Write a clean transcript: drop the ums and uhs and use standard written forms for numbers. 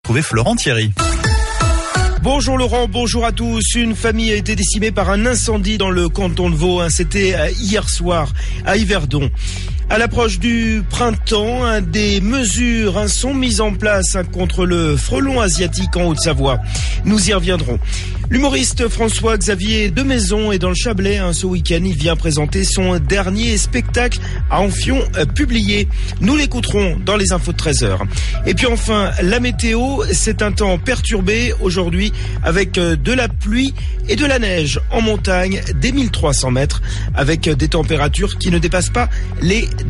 Trouvez Florent Thierry. Bonjour Laurent, bonjour à tous. Une famille a été décimée par un incendie dans le canton de Vaud. C'était hier soir à Yverdon. À l'approche du printemps, des mesures sont mises en place contre le frelon asiatique en Haute-Savoie. Nous y reviendrons. L'humoriste François-Xavier Demaison est dans le Chablais ce week-end. Il vient présenter son dernier spectacle à Amphion publié. Nous l'écouterons dans les infos de 13h. Et puis enfin, la météo, c'est un temps perturbé aujourd'hui avec de la pluie et de la neige en montagne des 1300 mètres avec des températures qui ne dépassent pas les